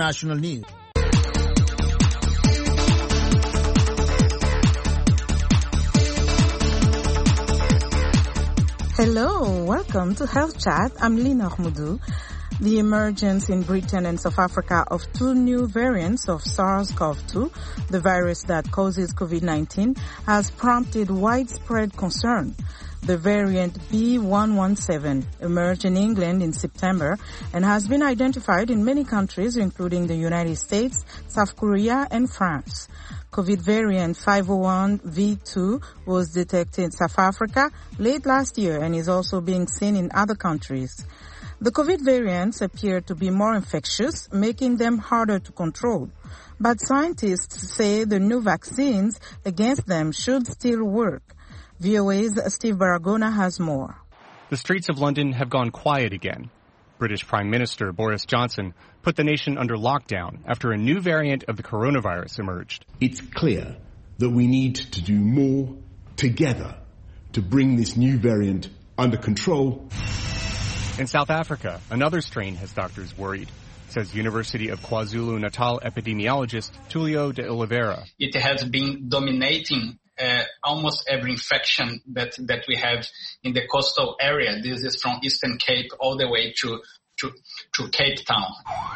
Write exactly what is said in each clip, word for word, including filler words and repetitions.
National news. Hello, welcome to Health Chat. I'm Lina Ahmudou. The emergence in Britain and South Africa of two new variants of SARS-C o V two, the virus that causes COVID nineteen, has prompted widespread concern. The variant B one one seven emerged in England in September and has been identified in many countries, including the United States, South Korea, and France. COVID variant five oh one V two was detected in South Africa late last year and is also being seen in other countries. The COVID variants appear to be more infectious, making them harder to control. But scientists say the new vaccines against them should still work. V O A's Steve Baragona has more. The streets of London have gone quiet again. British Prime Minister Boris Johnson put the nation under lockdown after a new variant of the coronavirus emerged. It's clear that we need to do more together to bring this new variant under control. In South Africa, another strain has doctors worried, says University of KwaZulu-Natal epidemiologist Tulio de Oliveira. It has been dominating uh, almost every infection that, that we have in the coastal area. This is from Eastern Cape all the way to, to, to Cape Town.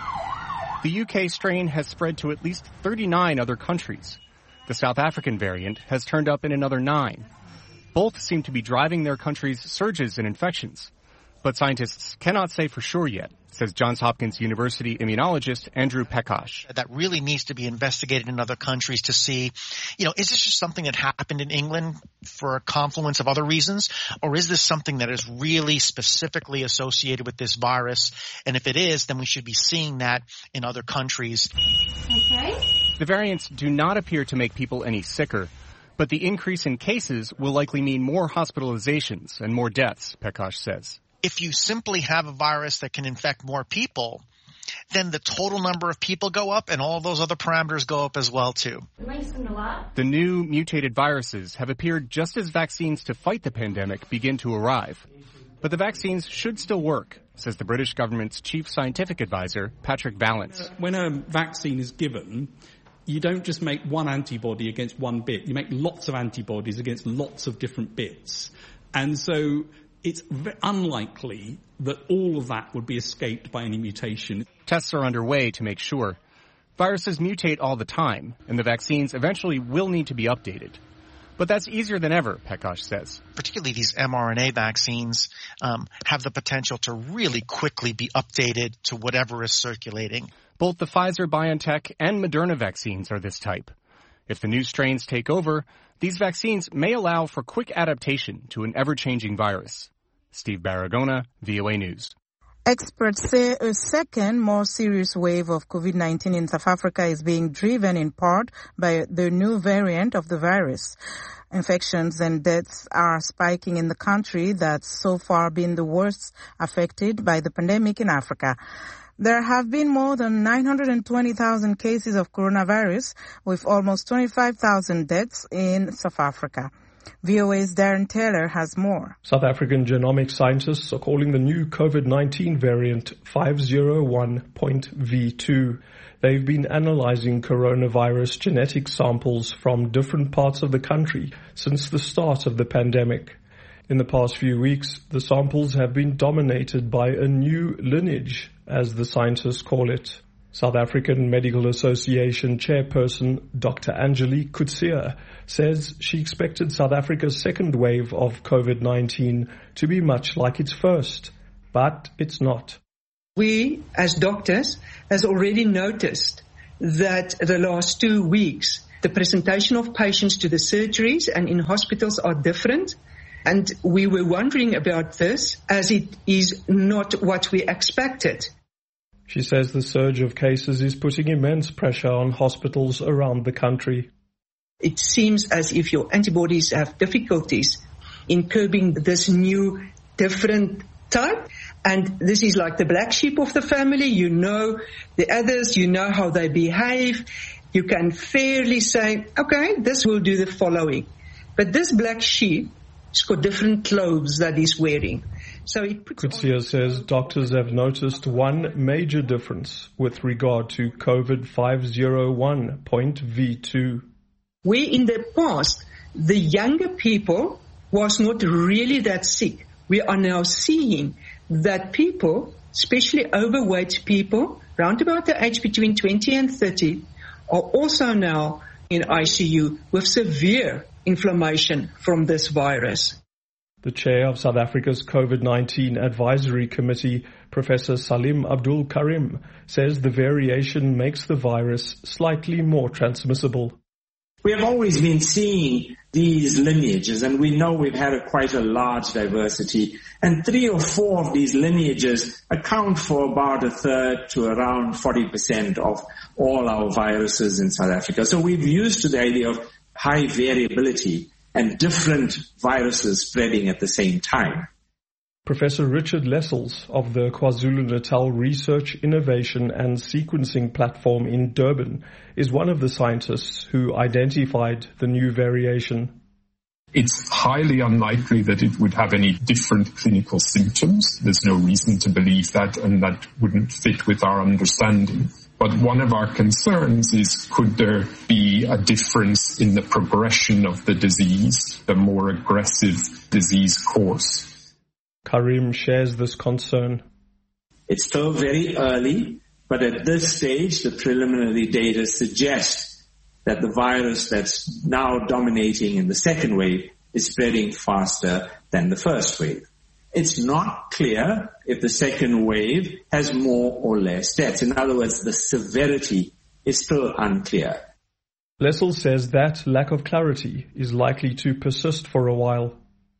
The U K strain has spread to at least thirty-nine other countries. The South African variant has turned up in another nine. Both seem to be driving their countries' surges in infections. But scientists cannot say for sure yet, says Johns Hopkins University immunologist Andrew Pekash. That really needs to be investigated in other countries to see, you know, is this just something that happened in England for a confluence of other reasons? Or is this something that is really specifically associated with this virus? And if it is, then we should be seeing that in other countries. Okay. The variants do not appear to make people any sicker, but the increase in cases will likely mean more hospitalizations and more deaths, Pekash says. If you simply have a virus that can infect more people, then the total number of people go up and all those other parameters go up as well, too. The new mutated viruses have appeared just as vaccines to fight the pandemic begin to arrive. But the vaccines should still work, says the British government's chief scientific advisor, Patrick Vallance. Uh, when a vaccine is given, you don't just make one antibody against one bit. You make lots of antibodies against lots of different bits. And so it's unlikely that all of that would be escaped by any mutation. Tests are underway to make sure. Viruses mutate all the time, and the vaccines eventually will need to be updated. But that's easier than ever, Pekash says. Particularly these mRNA vaccines um, have the potential to really quickly be updated to whatever is circulating. Both the Pfizer-BioNTech and Moderna vaccines are this type. If the new strains take over, these vaccines may allow for quick adaptation to an ever-changing virus. Steve Baragona, V O A News. Experts say a second, more serious wave of COVID nineteen in South Africa is being driven in part by the new variant of the virus. Infections and deaths are spiking in the country that's so far been the worst affected by the pandemic in Africa. There have been more than nine hundred twenty thousand cases of coronavirus, with almost twenty-five thousand deaths in South Africa. V O A's Darren Taylor has more. South African genomic scientists are calling the new COVID nineteen variant five oh one V two. They've been analyzing coronavirus genetic samples from different parts of the country since the start of the pandemic. In the past few weeks, the samples have been dominated by a new lineage, as the scientists call it. South African Medical Association chairperson Doctor Angelique Coetzee says she expected South Africa's second wave of COVID nineteen to be much like its first, but it's not. We, as doctors, has already noticed that the last two weeks, the presentation of patients to the surgeries and in hospitals are different. And we were wondering about this as it is not what we expected. She says the surge of cases is putting immense pressure on hospitals around the country. It seems as if your antibodies have difficulties in curbing this new, different type. And this is like the black sheep of the family. You know the others, you know how they behave. You can fairly say, okay, this will do the following. But this black sheep, it's got different clothes that he's wearing. So it puts Kutsia says doctors have noticed one major difference with regard to COVID five oh one point V two. Where in the past, the younger people was not really that sick. We are now seeing that people, especially overweight people, round about the age between twenty and thirty, are also now in I C U with severe inflammation from this virus. The chair of South Africa's COVID nineteen Advisory Committee, Professor Salim Abdul Karim, says the variation makes the virus slightly more transmissible. We have always been seeing these lineages, and we know we've had a, quite a large diversity, and three or four of these lineages account for about a third to around forty percent of all our viruses in South Africa. So we've used to the idea of high variability and different viruses spreading at the same time. Professor Richard Lessels of the KwaZulu-Natal Research, Innovation and Sequencing Platform in Durban is one of the scientists who identified the new variation. It's highly unlikely that it would have any different clinical symptoms. There's no reason to believe that, and that wouldn't fit with our understanding. But one of our concerns is, could there be a difference in the progression of the disease, the more aggressive disease course? Karim shares this concern. It's still very early, but at this stage, the preliminary data suggests that the virus that's now dominating in the second wave is spreading faster than the first wave. It's not clear if the second wave has more or less deaths. In other words, the severity is still unclear. Lessel says that lack of clarity is likely to persist for a while.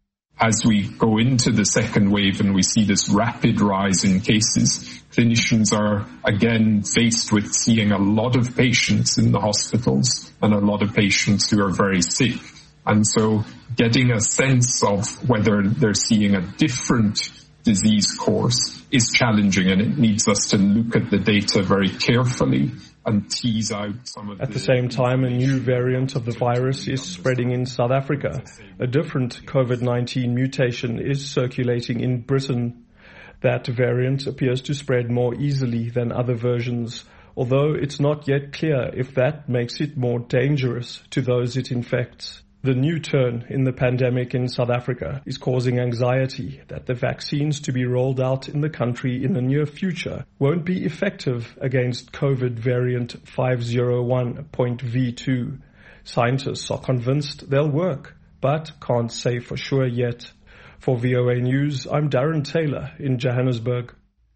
As we go into the second wave and we see this rapid rise in cases, clinicians are again faced with seeing a lot of patients in the hospitals and a lot of patients who are very sick. And so getting a sense of whether they're seeing a different disease course is challenging, and it needs us to look at the data very carefully and tease out some of the... At the same time, a new variant of the virus is spreading in South Africa. A different COVID nineteen mutation is circulating in Britain. That variant appears to spread more easily than other versions, although it's not yet clear if that makes it more dangerous to those it infects. The new turn in the pandemic in South Africa is causing anxiety that the vaccines to be rolled out in the country in the near future won't be effective against COVID variant five oh one point V two. Scientists are convinced they'll work, but can't say for sure yet. For V O A News, I'm Darren Taylor in Johannesburg.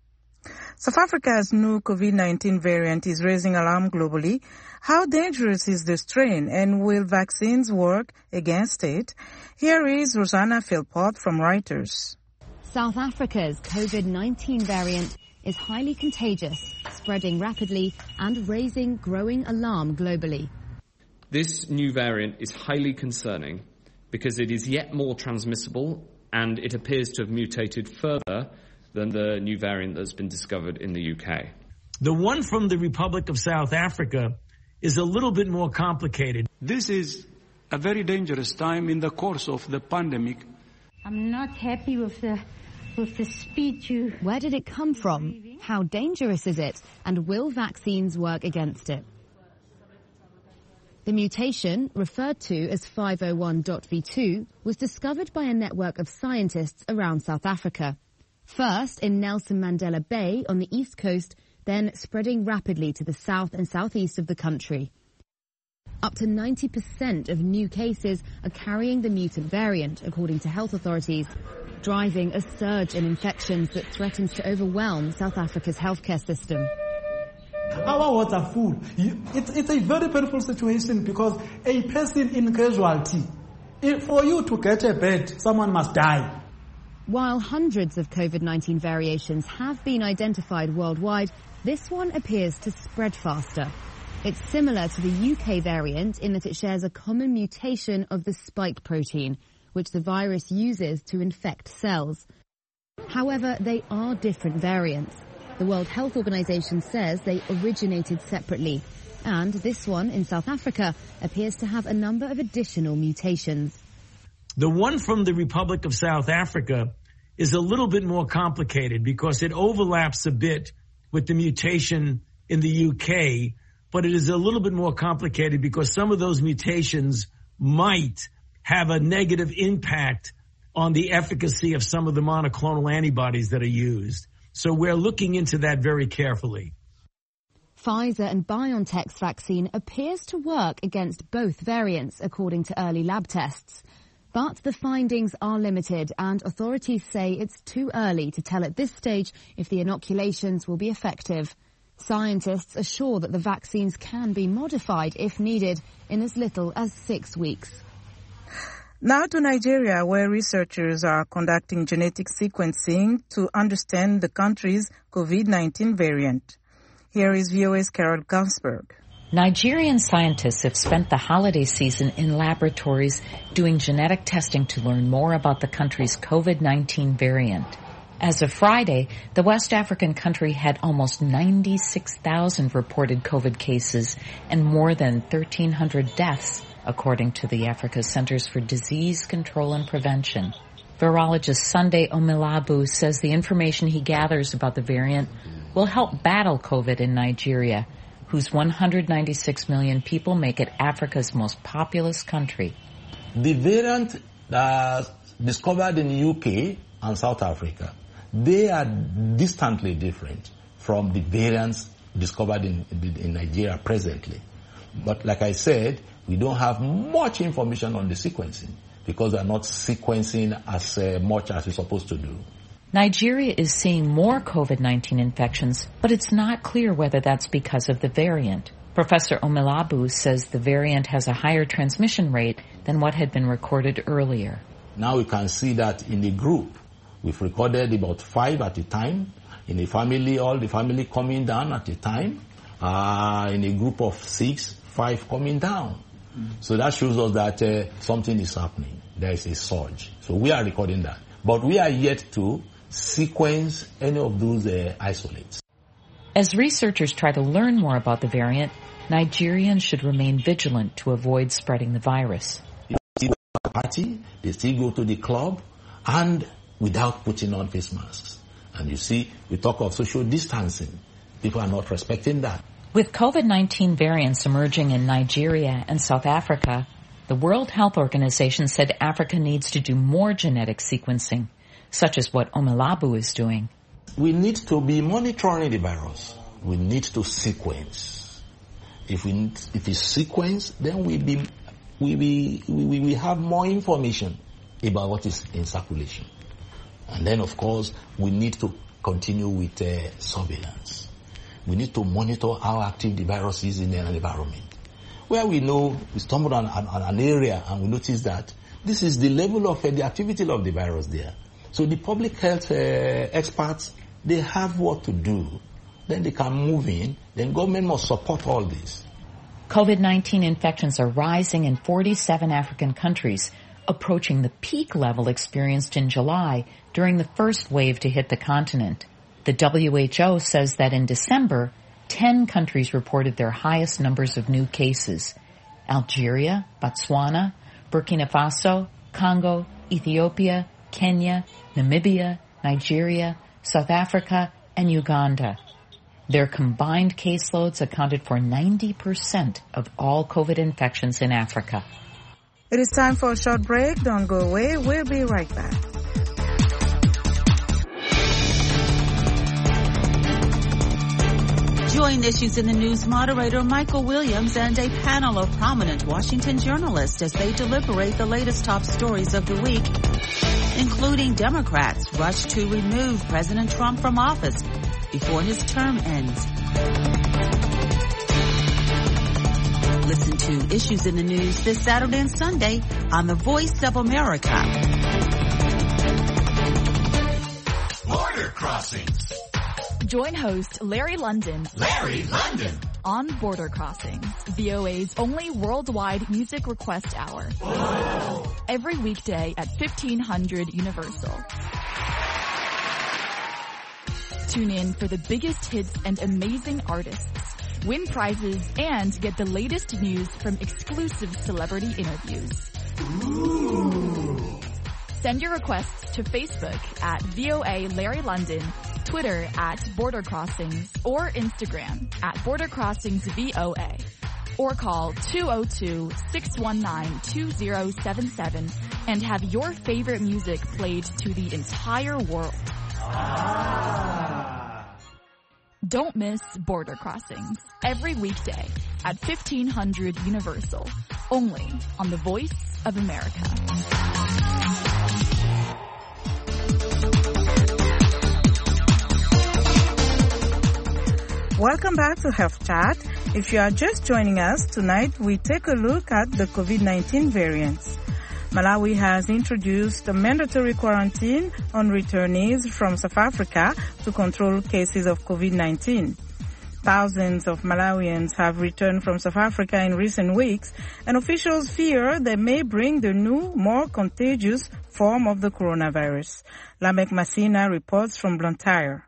South Africa's new COVID nineteen variant is raising alarm globally. How dangerous is the strain, and will vaccines work against it? Here is Rosanna Philpott from Reuters. South Africa's COVID nineteen variant is highly contagious, spreading rapidly and raising growing alarm globally. This new variant is highly concerning because it is yet more transmissible, and it appears to have mutated further than the new variant that's been discovered in the U K. The one from the Republic of South Africa is a little bit more complicated. This is a very dangerous time in the course of the pandemic. I'm not happy with the with the speed you... Where did it come from? How dangerous is it? And will vaccines work against it? The mutation, referred to as five oh one point V two, was discovered by a network of scientists around South Africa. First in Nelson Mandela Bay on the east coast, then spreading rapidly to the south and southeast of the country. Up to ninety percent of new cases are carrying the mutant variant, according to health authorities, driving a surge in infections that threatens to overwhelm South Africa's healthcare system. Our wards are full. It's, it's a very painful situation because a person in casualty, for you to get a bed, someone must die. While hundreds of COVID nineteen variations have been identified worldwide, this one appears to spread faster. It's similar to the U K variant in that it shares a common mutation of the spike protein, which the virus uses to infect cells. However, they are different variants. The World Health Organization says they originated separately, and this one in South Africa appears to have a number of additional mutations. The one from the Republic of South Africa is a little bit more complicated because it overlaps a bit with the mutation in the U K, but it is a little bit more complicated because some of those mutations might have a negative impact on the efficacy of some of the monoclonal antibodies that are used. So we're looking into that very carefully. Pfizer and BioNTech's vaccine appears to work against both variants, according to early lab tests. But the findings are limited, and authorities say it's too early to tell at this stage if the inoculations will be effective. Scientists are sure that the vaccines can be modified if needed in as little as six weeks. Now to Nigeria, where researchers are conducting genetic sequencing to understand the country's COVID nineteen variant. Here is V O A's Carol Gansberg. Nigerian scientists have spent the holiday season in laboratories doing genetic testing to learn more about the country's COVID nineteen variant. As of Friday, the West African country had almost ninety-six thousand reported COVID cases and more than thirteen hundred deaths, according to the Africa Centers for Disease Control and Prevention. Virologist Sunday Omilabu says the information he gathers about the variant will help battle COVID in Nigeria, whose one hundred ninety-six million people make it Africa's most populous country. The variant uh, discovered in the U K and South Africa, they are distantly different from the variants discovered in, in Nigeria presently. But like I said, we don't have much information on the sequencing because they're not sequencing as uh, much as we're supposed to do. Nigeria is seeing more COVID nineteen infections, but it's not clear whether that's because of the variant. Professor Omilabu says the variant has a higher transmission rate than what had been recorded earlier. Now we can see that in the group, we've recorded about five at a time. In a family, all the family coming down at a time. Uh, in a group of six, five coming down. Mm-hmm. So that shows us that uh, something is happening. There is a surge. So we are recording that. But we are yet to sequence any of those uh, isolates. As researchers try to learn more about the variant, Nigerians should remain vigilant to avoid spreading the virus. They still go to the party, they still go to the club, and without putting on face masks. And you see, we talk of social distancing. People are not respecting that. With COVID nineteen variants emerging in Nigeria and South Africa, the World Health Organization said Africa needs to do more genetic sequencing, such as what Omilabu is doing. We need to be monitoring the virus. We need to sequence. If we if we sequence, then we be we we we, we have more information about what is in circulation. And then, of course, we need to continue with uh, surveillance. We need to monitor how active the virus is in an environment. Where we know, we stumbled on, on, on an area and we notice that this is the level of uh, the activity of the virus there. So the public health uh, experts, they have what to do. Then they can move in. Then government must support all this. COVID nineteen infections are rising in forty-seven African countries, approaching the peak level experienced in July during the first wave to hit the continent. The W H O says that in December, ten countries reported their highest numbers of new cases. Algeria, Botswana, Burkina Faso, Congo, Ethiopia, Kenya, Namibia, Nigeria, South Africa, and Uganda. Their combined caseloads accounted for ninety percent of all COVID infections in Africa. It is time for a short break. Don't go away. We'll be right back. Join Issues in the News moderator Michael Williams and a panel of prominent Washington journalists as they deliberate the latest top stories of the week, including Democrats rush to remove President Trump from office before his term ends. Listen to Issues in the News this Saturday and Sunday on The Voice of America. Border Crossings. Join host Larry London. Larry London. On Border Crossings, V O A's only worldwide music request hour. Whoa. Every weekday at fifteen hundred Universal. Tune in for the biggest hits and amazing artists. Win prizes and get the latest news from exclusive celebrity interviews. Ooh. Send your requests to Facebook at V O A Larry London, Twitter at Border Crossings, or Instagram at Border Crossings V O A. Or call two oh two, six one nine, two oh seven seven and have your favorite music played to the entire world. Ah. Don't miss Border Crossings every weekday at fifteen hundred Universal, only on the Voice of America. Welcome back to Health Chat. If you are just joining us, tonight we take a look at the COVID nineteen variants. Malawi has introduced a mandatory quarantine on returnees from South Africa to control cases of COVID nineteen. Thousands of Malawians have returned from South Africa in recent weeks, and officials fear they may bring the new, more contagious form of the coronavirus. Lamek Masina reports from Blantyre.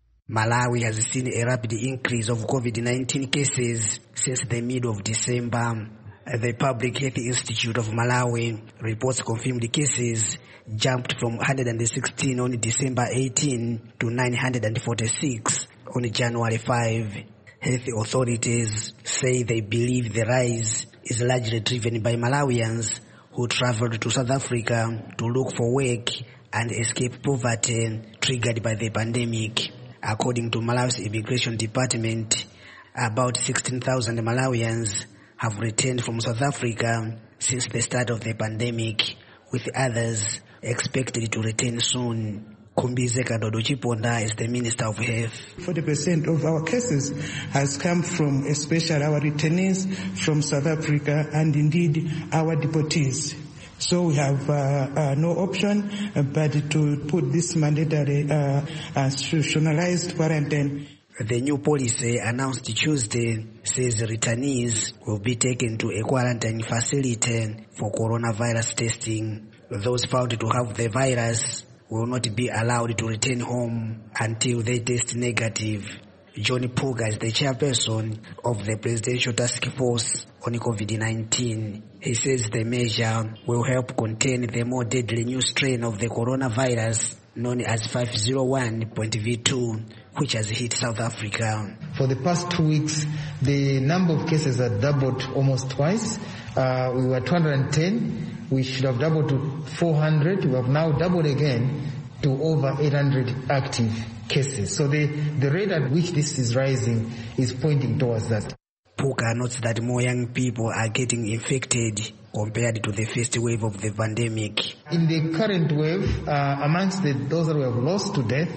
Malawi has seen a rapid increase of COVID nineteen cases since the middle of December. The Public Health Institute of Malawi reports confirmed cases jumped from one hundred sixteen on December eighteenth to nine hundred forty-six on January fifth. Health authorities say they believe the rise is largely driven by Malawians who traveled to South Africa to look for work and escape poverty triggered by the pandemic. According to Malawi's Immigration Department, about sixteen thousand Malawians have returned from South Africa since the start of the pandemic, with others expected to return soon. Kumbize Kadodo Chiponda is the Minister of Health. forty percent of our cases has come from, especially our returnees from South Africa and indeed our deportees. So we have uh, uh, no option uh, but to put this mandatory uh, institutionalized quarantine. The new policy announced Tuesday says returnees will be taken to a quarantine facility for coronavirus testing. Those found to have the virus will not be allowed to return home until they test negative. John Puga is the chairperson of the Presidential Task Force on COVID nineteen. He says the measure will help contain the more deadly new strain of the coronavirus known as five oh one point V two, which has hit South Africa. For the past two weeks, the number of cases had doubled almost twice. Uh, we were two hundred ten. We should have doubled to four hundred. We have now doubled again to over eight hundred active cases. So the, the rate at which this is rising is pointing towards that. Puka notes that more young people are getting infected compared to the first wave of the pandemic. In the current wave, uh, amongst the, those that we have lost to death,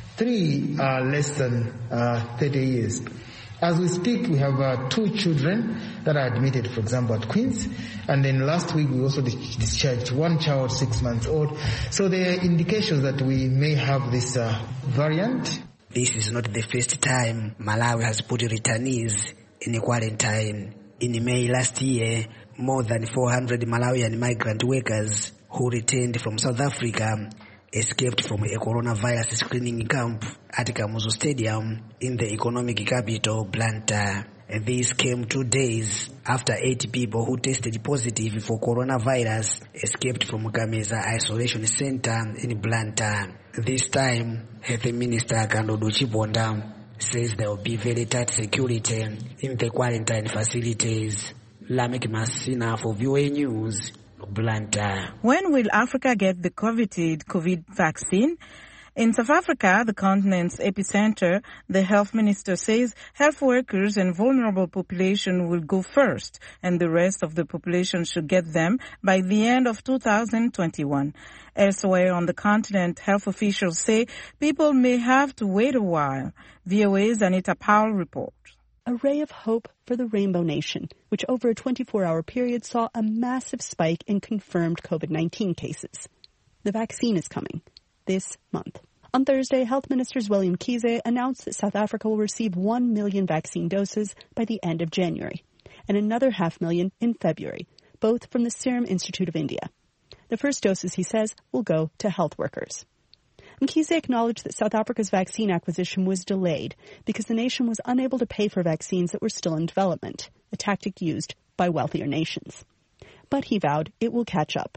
three are less than uh, thirty years. As we speak, we have uh, two children that are admitted, for example, at Queen's. And then last week, we also discharged one child, six months old. So there are indications that we may have this uh, variant. This is not the first time Malawi has put returnees in a quarantine. In May last year, more than four hundred Malawian migrant workers who returned from South Africa escaped from a coronavirus screening camp at Kamuzu Stadium in the economic capital, Blantyre. This came two days after eight people who tested positive for coronavirus escaped from Kameza Isolation Center in Blantyre. This time, Health Minister Kadodo Chiponda says there will be very tight security in the quarantine facilities. Lamek Masina for V O A News, Blantyre. When will Africa get the coveted COVID vaccine? In South Africa, the continent's epicenter, the health minister says health workers and vulnerable population will go first, and the rest of the population should get them by the end of two thousand twenty-one. Elsewhere on the continent, health officials say people may have to wait a while. V O A's Anita Powell reports. A ray of hope for the Rainbow Nation, which over a twenty-four hour period saw a massive spike in confirmed COVID nineteen cases. The vaccine is coming this month. On Thursday, Health Minister William Mkhize announced that South Africa will receive one million vaccine doses by the end of January, and another half million in February, both from the Serum Institute of India. The first doses, he says, will go to health workers. Mkhize acknowledged that South Africa's vaccine acquisition was delayed because the nation was unable to pay for vaccines that were still in development, a tactic used by wealthier nations. But he vowed it will catch up.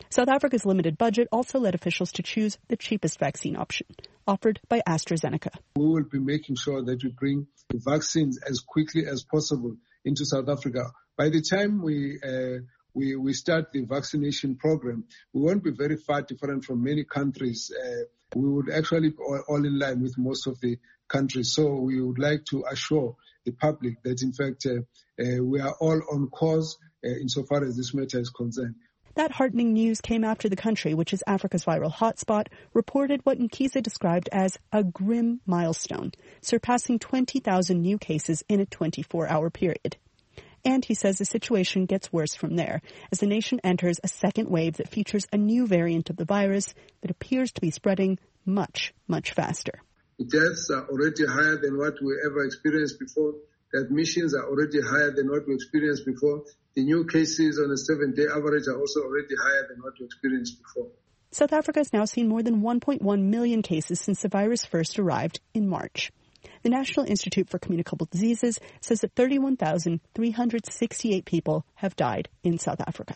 South Africa's limited budget also led officials to choose the cheapest vaccine option, offered by AstraZeneca. We will be making sure that we bring the vaccines as quickly as possible into South Africa. By the time we uh, we, we start the vaccination program, we won't be very far different from many countries. Uh, we would actually be all, all in line with most of the countries. So we would like to assure the public that, in fact, uh, uh, we are all on course uh, insofar as this matter is concerned. That heartening news came after the country, which is Africa's viral hotspot, reported what Mkhize described as a grim milestone, surpassing twenty thousand new cases in a twenty-four hour period. And he says the situation gets worse from there, as the nation enters a second wave that features a new variant of the virus that appears to be spreading much, much faster. The deaths are already higher than what we ever experienced before. The admissions are already higher than what we experienced before. The new cases on a seven-day average are also already higher than what we experienced before. South Africa has now seen more than one point one million cases since the virus first arrived in March. The National Institute for Communicable Diseases says that thirty-one thousand three hundred sixty-eight people have died in South Africa.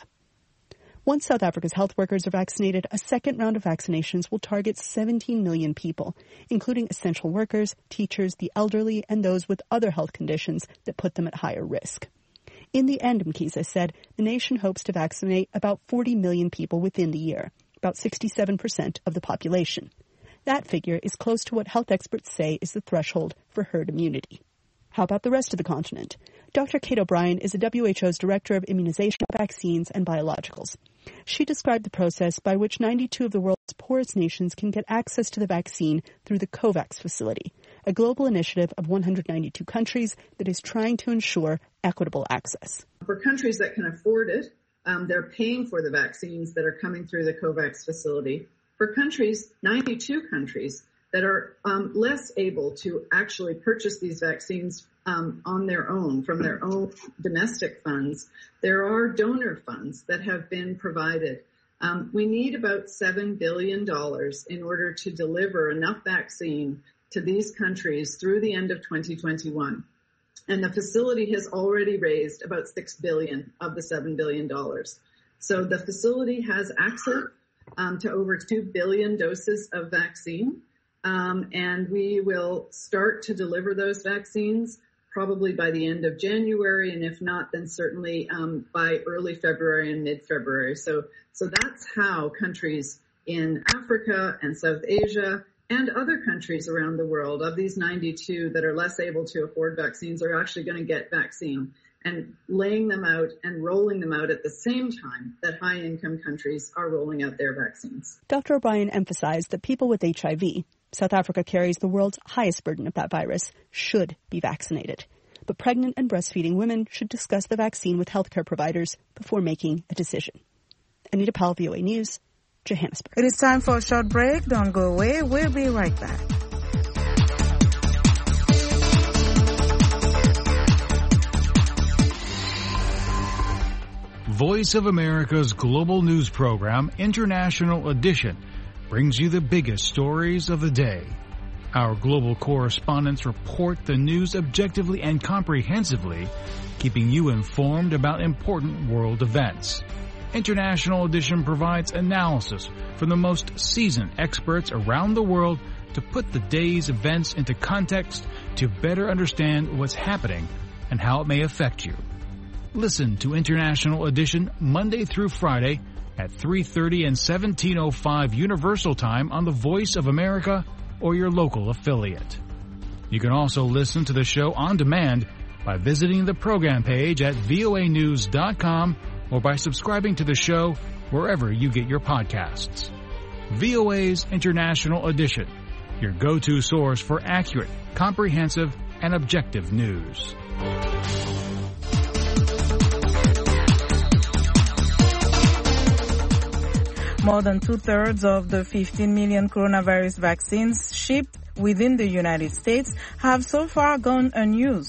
Once South Africa's health workers are vaccinated, a second round of vaccinations will target seventeen million people, including essential workers, teachers, the elderly, and those with other health conditions that put them at higher risk. In the end, Mkhize said, the nation hopes to vaccinate about forty million people within the year, about sixty-seven percent of the population. That figure is close to what health experts say is the threshold for herd immunity. How about the rest of the continent? Doctor Kate O'Brien is the W H O's Director of Immunization, Vaccines, and Biologicals. She described the process by which ninety-two of the world's poorest nations can get access to the vaccine through the COVAX facility, a global initiative of one hundred ninety-two countries that is trying to ensure equitable access. For countries that can afford it, um, they're paying for the vaccines that are coming through the COVAX facility. For countries, ninety-two countries, that are um, less able to actually purchase these vaccines um, on their own, from their own domestic funds, there are donor funds that have been provided. Um, we need about seven billion dollars in order to deliver enough vaccine to these countries through the end of twenty twenty-one. And the facility has already raised about six billion dollars of the seven billion dollars. So the facility has access um, to over two billion doses of vaccine. Um, and we will start to deliver those vaccines probably by the end of January, and if not, then certainly um, by early February and mid-February. So, so that's how countries in Africa and South Asia and other countries around the world, of these ninety-two that are less able to afford vaccines, are actually going to get vaccine, and laying them out and rolling them out at the same time that high-income countries are rolling out their vaccines. Doctor O'Brien emphasized that people with H I V, South Africa carries the world's highest burden of that virus, should be vaccinated. But pregnant and breastfeeding women should discuss the vaccine with healthcare providers before making a decision. Anita Powell, V O A News, Johannesburg. It is time for a short break. Don't go away. We'll be right back. Voice of America's global news program, International Edition, brings you the biggest stories of the day. Our global correspondents report the news objectively and comprehensively, keeping you informed about important world events. International Edition provides analysis from the most seasoned experts around the world to put the day's events into context to better understand what's happening and how it may affect you. Listen to International Edition Monday through Friday at three thirty and seventeen oh five Universal Time on the Voice of America or your local affiliate. You can also listen to the show on demand by visiting the program page at voa news dot com or by subscribing to the show wherever you get your podcasts. V O A's International Edition, your go-to source for accurate, comprehensive, and objective news. More than two-thirds of the fifteen million coronavirus vaccines shipped within the United States have so far gone unused.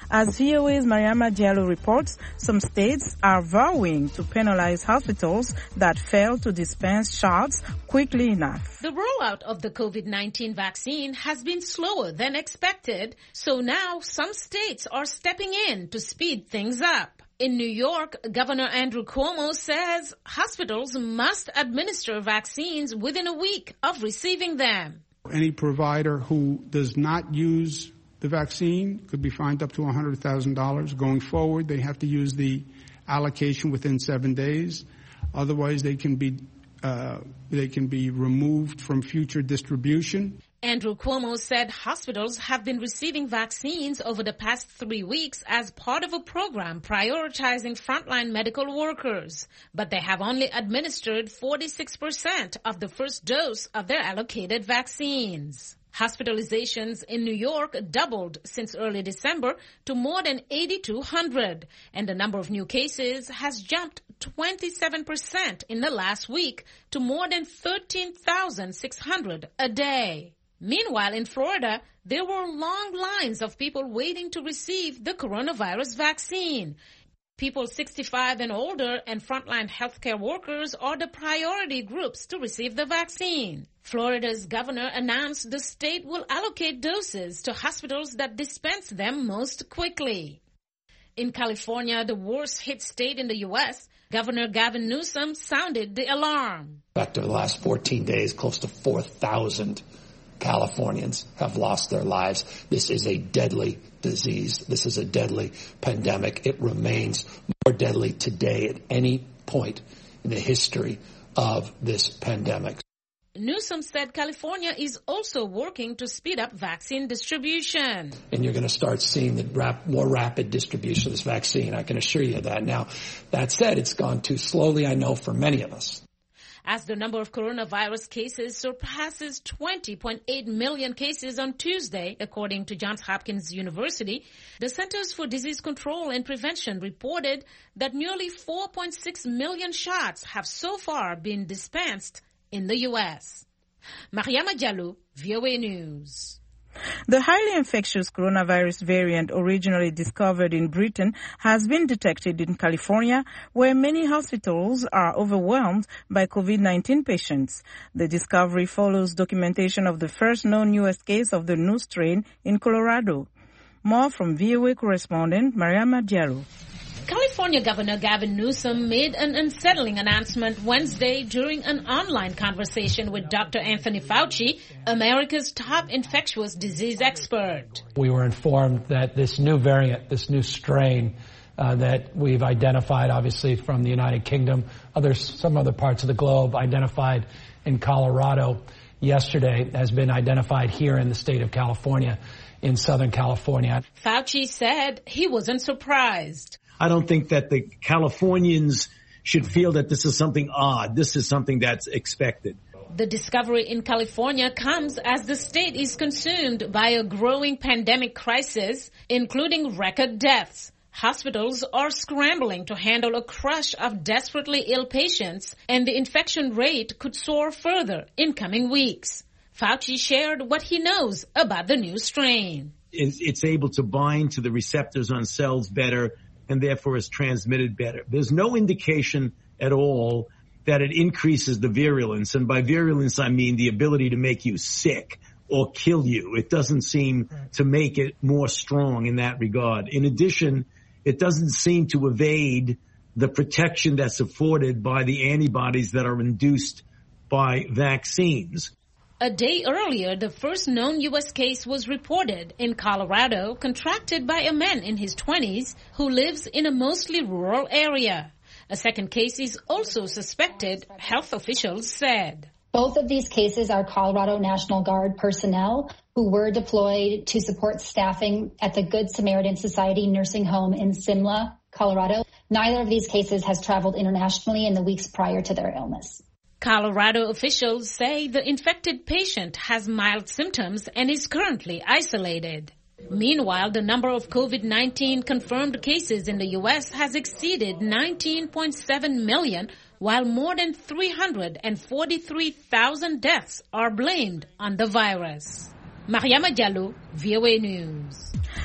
As V O A's Mariama Diallo reports, some states are vowing to penalize hospitals that fail to dispense shots quickly enough. The rollout of the COVID nineteen vaccine has been slower than expected, so now some states are stepping in to speed things up. In New York, Governor Andrew Cuomo says hospitals must administer vaccines within a week of receiving them. Any provider who does not use the vaccine could be fined up to one hundred thousand dollars. Going forward, they have to use the allocation within seven days. Otherwise, they can be uh, they can be removed from future distribution. Andrew Cuomo said hospitals have been receiving vaccines over the past three weeks as part of a program prioritizing frontline medical workers, but they have only administered forty-six percent of the first dose of their allocated vaccines. Hospitalizations in New York doubled since early December to more than eighty-two hundred, and the number of new cases has jumped twenty-seven percent in the last week to more than thirteen thousand six hundred a day. Meanwhile, in Florida, there were long lines of people waiting to receive the coronavirus vaccine. People sixty-five and older and frontline healthcare workers are the priority groups to receive the vaccine. Florida's governor announced the state will allocate doses to hospitals that dispense them most quickly. In California, the worst hit state in the U S, Governor Gavin Newsom sounded the alarm. After the last fourteen days, close to four thousand Californians have lost their lives. This is a deadly disease. This is a deadly pandemic. It remains more deadly today at any point in the history of this pandemic. Newsom said California is also working to speed up vaccine distribution. And you're going to start seeing the rap- more rapid distribution of this vaccine. I can assure you of that. Now, that said, it's gone too slowly, I know, for many of us. As the number of coronavirus cases surpasses twenty point eight million cases on Tuesday, according to Johns Hopkins University, the Centers for Disease Control and Prevention reported that nearly four point six million shots have so far been dispensed in the U S. Mariama Diallo, V O A News. The highly infectious coronavirus variant originally discovered in Britain has been detected in California, where many hospitals are overwhelmed by COVID nineteen patients. The discovery follows documentation of the first known U S case of the new strain in Colorado. More from V O A correspondent Mariama Diallo. California Governor Gavin Newsom made an unsettling announcement Wednesday during an online conversation with Doctor Anthony Fauci, America's top infectious disease expert. We were informed that this new variant, this new strain uh, that we've identified, obviously from the United Kingdom, others, some other parts of the globe, identified in Colorado yesterday, has been identified here in the state of California, in Southern California. Fauci said he wasn't surprised. I don't think that the Californians should feel that this is something odd. This is something that's expected. The discovery in California comes as the state is consumed by a growing pandemic crisis, including record deaths. Hospitals are scrambling to handle a crush of desperately ill patients, and the infection rate could soar further in coming weeks. Fauci shared what he knows about the new strain. It's able to bind to the receptors on cells better, and therefore is transmitted better. There's no indication at all that it increases the virulence. And by virulence, I mean the ability to make you sick or kill you. It doesn't seem to make it more strong in that regard. In addition, it doesn't seem to evade the protection that's afforded by the antibodies that are induced by vaccines. A day earlier, the first known U S case was reported in Colorado, contracted by a man in his twenties who lives in a mostly rural area. A second case is also suspected, health officials said. Both of these cases are Colorado National Guard personnel who were deployed to support staffing at the Good Samaritan Society nursing home in Simla, Colorado. Neither of these cases has traveled internationally in the weeks prior to their illness. Colorado officials say the infected patient has mild symptoms and is currently isolated. Meanwhile, the number of COVID nineteen confirmed cases in the U S has exceeded nineteen point seven million, while more than three hundred forty-three thousand deaths are blamed on the virus. Mariama Diallo, V O A News.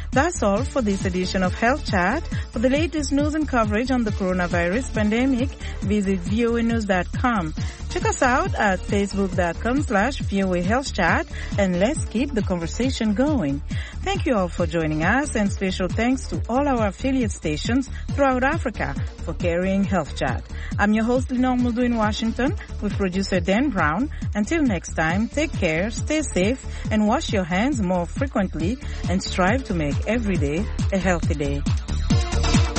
That's all for this edition of Health Chat. For the latest news and coverage on the coronavirus pandemic, visit V O A news dot com. Check us out at facebook.com slash VOA Health Chat, and let's keep the conversation going. Thank you all for joining us, and special thanks to all our affiliate stations throughout Africa for carrying Health Chat. I'm your host, Lenore Mudu in Washington, with producer Dan Brown. Until next time, take care, stay safe, and wash your hands more frequently, and strive to make every day a healthy day.